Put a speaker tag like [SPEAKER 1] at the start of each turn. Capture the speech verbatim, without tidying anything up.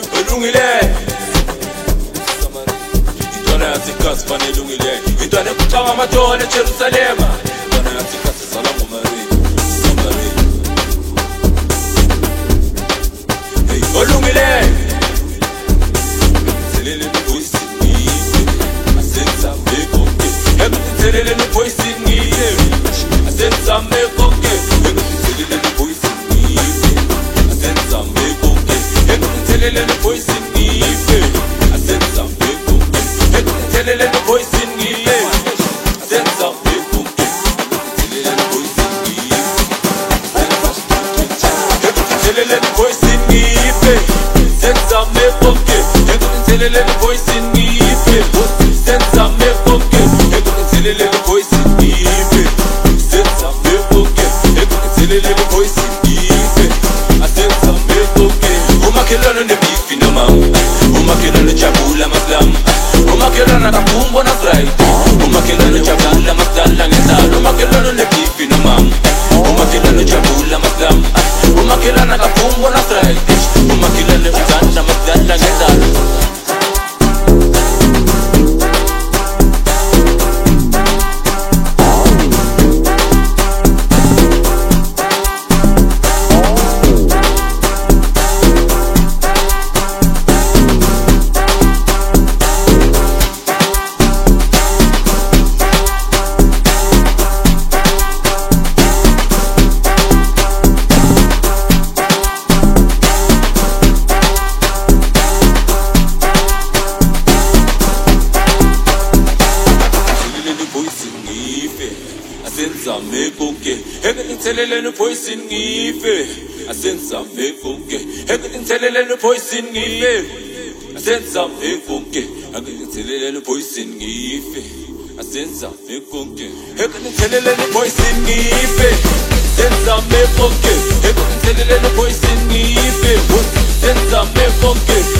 [SPEAKER 1] elungile intwana yasikasi fane elungile intwana ekucanga amatona eJerusalema intwana yasikasi sala ngomari ngomari hey olungile selele ni voice ni asenza mekoke selele ni voice ni asenza mekoke selele ni voice ni asenza mekoke selele ni voice ni asenza mekoke selele ni voice ni asenza mekoke selele ni voice ni selele ni voice ni asenza mekoke selele ni voice ni asenza mekoke selele ni voice ni asenza mekoke selele ni voice ni asenza mekoke umakhelana nebifi noma umakhelana jabula maslam umakhelana kaphumbo na right umakhelana jabula masdala ngendalo umakhelana nebifi noma umakhelana jabula maslam umakhelana kaphumbo na right umakhelana uthanda masdala ngendalo asenza mekoke ekelithelele no poison ngife asenza mekoke ekelithelele no poison ngife asenza mekoke ekelithelele no poison ngife asenza mekoke ekelithelele no poison ngife asenza mekoke ekelithelele no poison ngife asenza mekoke